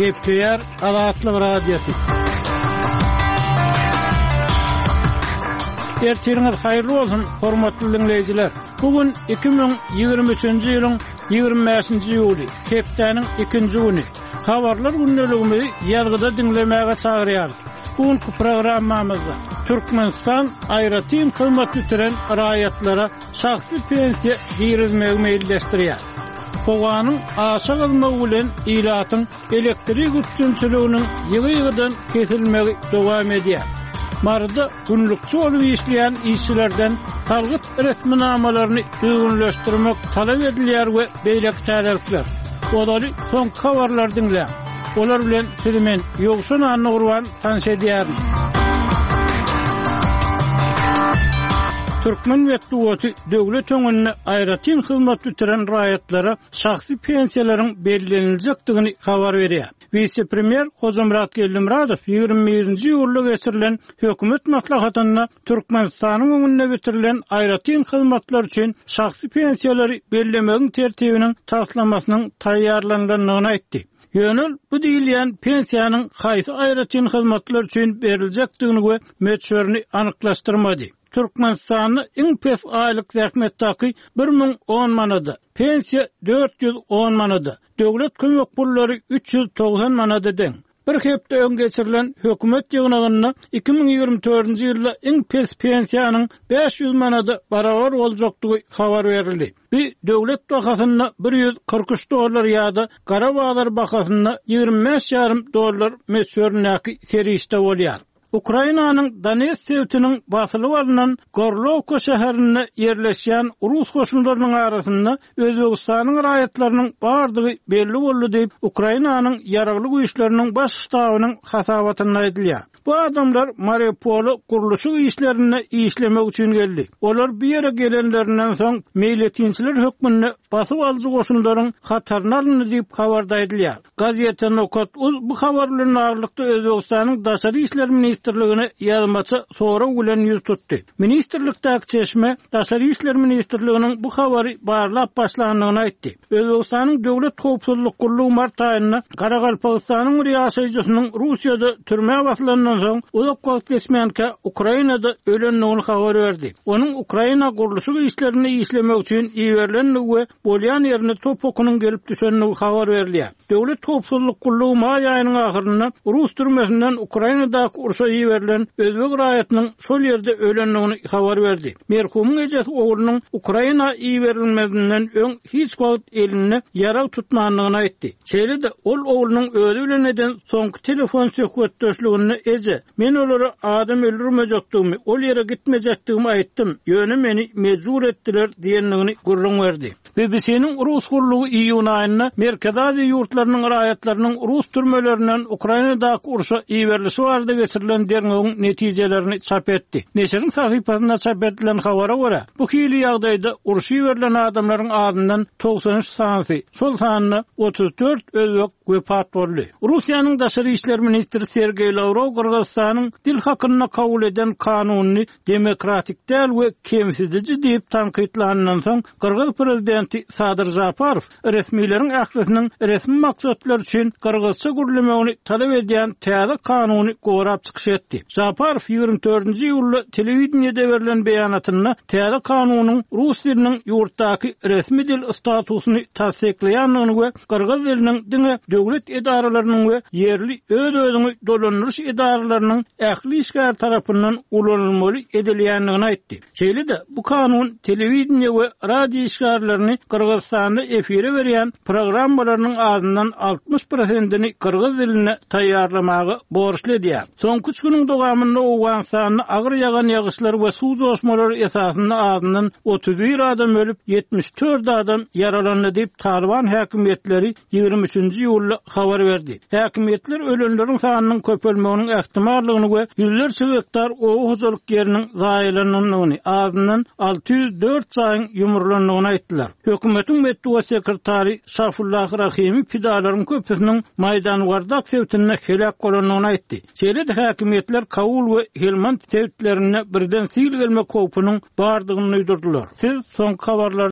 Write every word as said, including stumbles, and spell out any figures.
Gepleyer Alatlı Radyosu. Ertiriniz hayırlı olsun, hormatly dinleyijiler. Bugün iki bin ýygrimi üçinji ýylyň ýygrimi beşinji ýuly, hepdeniň ikinji güni. Habarlar günneligimi ýalgyda dinlemäge çagyrýar. Bugünkü programmamyzda Türkmenistan aýratyn hyzmat ýetiren raýatlara şahsy pensiýa girizmegi meýilleşdirýär. Howanyň aşa gylmagy bilen ilatyň elektrik üçinçiliginiň ýygy-ýygydan kesilmegi dowam edýär. Marda günlükçü olup işleyen işçilerden salgıt resminamalaryny düzgünleşdirmek talap edilýär we beýleki täzelikler. Olary soň habarlar dinle. Olar bilen sizi men ýogşun anny urwan tanış edýärim. Türkmen Metduwaty döwlet öňünde aýratyn hyzmat ýetiren raýatlara şahsy pensiýalaryň belgileniljakdygyny habar berýär. Vice-premier Hozamrat Gellimradow ýygrimi birinji ýylda geçirilen hökümet maslahatyna Türkmenistanyň öňünde getirilen aýratyn hyzmatlar üçin şahsy pensiýalary bellemegi tertibiniň taslamasynyň taýýarlanganlygyny aýtdy. Ýönel bu diýilýän pensiýanyň haýsy aýratyn hyzmatlar üçin beriljekdigini we meçhörni anyklaşdyrmady. Türkmenistanyň iň pes aýlyk zähmetdäki bir ming on manady, pensiýa dört ýüz on manady, döwlet kömek pullary üç ýüz togsan manady deň. Bir hepde öň geçirilen hökümet ýygnagyna iki bin ýygrimi dördünji ýylda iň pes pensiýanyň beş ýüz manady barabar boljakdygy habar berildi. Bir döwlet bakasyna bir ýüz kırk üç dollar ýa-da Garabağlar bakasyna ýygrimi beş ýarym dollar meçhörnäki serişde bolýar. Ukrainanyň Donetsk sewtiniň basyly bolan Gorlovka şäherine ýerleşýän Rus goşunlarynyň arasynda Özbegistanyň raýatlarynyň bardygy belli boldy diýip Ukrainanyň ýaragly güýçleriniň baş ştabynyň hasabatyna aýdylýar. Bu adamlar Mariupol guruluşy işlerine işlemek üçin geldi. Olar bir ýere gelenlerinden soň meýletinçiler hökmünde basyp alyjy goşunlaryň hataryny aldy diýip habarda aýdylýar. Gazeta Nokat bu habar bilen agyrlykda Özbegistanyň daşary işler ministrligine ýazmaçy sonra bilen ýüz tutdy. Ministrlikdäki çeşme daşary işler ministrliginiň bu habary barlap başlangyny aýtdy. Özbegistanyň döwlet howpsuzlyk gurulugy mart aýyna Garagalpagystanyň riýasatyjynyň Russiýada türme basylandan soň uzak wagt geçmeýänke Ukrainada ölenligini habar berdi. Onuň Ukraina guruluşy işlerini işlemek üçin iýerilenligi we bolýan ýerine topokunyň gelip düşenligi habar berilýär. Döwlet howpsuzlyk gurulugy may aýynyň ahyrynda Rus türmesinden Ukrainadaky urşa ýiberilen özbek raýatynyň şol ýerde ölenligini habar berdi. Merhumyň ejesi oglunyň Ukraina ýiberilmesinden öň hiç wagt elini ýarag tutmanlygyny aýtdy. Şeýle-de ol oglunyň öldü bilen eden soňky telefon söhbetdeşligini eje, men olary adam öldürmejekdigimi, ol ýere gitmejekdigimi aýtdym. Ýöne meni mejbur etdiler diýenligini gurrun berdi. B B C'niň Rus gurulugy iýun aýyna Merkez Aziýa ýurtlarynyň raýatlarynyň Rus türmelerinden Ukrainadaky urşa ýiberilişi barada geçirilen dernegiň netijelerini çap etdi. Neşriň sahypasyna çap edilen habara görä, bu hili ýagdaýda urşy ýiberilen adamlaryň adyndan togsan üç sany, şol sanyny otuz dört özbek wepat boldy. Russiýanyň daşary işler ministri Sergey Lavrov Kırgızstanyň dil hakyna kabul eden kanuny demokratik däl we kemsizdici diýip tanqidlanandan soň Kırgız prezidenti Sadyr Japarow resmiýetiň ählisiniň resmi maksatlar üçin Kırgızça gürlemegini talap edýän täze kanuny gorap çykyş etdi. Japarow ýygrimi dördünji ýylda telewizionyada berilen beýanatyna täze kanunyň rus diliniň ýurtdaky resmi dil statusyny tasdikleýänligini we Kırgız diliniň diňe döwlet edaralarynyň we ýerli öz-özüni dolandyryş edaralarynyň ähli işgär tarapyndan ulanylmaly edilýänligini aýtdy. Şeýle-de bu kanun telewizioniýa we radio işgärlerini Kırgızstanda efire berýän programmalarynyň azyndan altmış prosentini Kırgız diline taýýarlamagy borçly edýär. Soňky üç güniň dowamında owan sanyny agyr ýagan ýagyşlar we suw joşmalary esasynda azyndan otuz bir adam ölüp yetmiş dört adam yaralandy diýip Taliban häkimetleri ýygrimi üçinji ýylda habar berdi. Häkimetler ölenleriň sanynyň köpelmeginiň ähtimallygyny we ýüzlerçe hektar owu hojalyk ýeriniň zaýalananyny azyndan alty ýüz dört saýyň ýumurlanlygyny aýtdylar. Hökümetiň Metduwa sekretary Şafullah Rahimi pidalaryň köpüsiniň Maýdan Wardak sewtine helak bolanyny aýtdy. Şeýle-de häkimetler Kabul we Helmand sewtlerine birden sil gelmek howpunyň bardygyny uýdurdylar. Siz soňky habarlar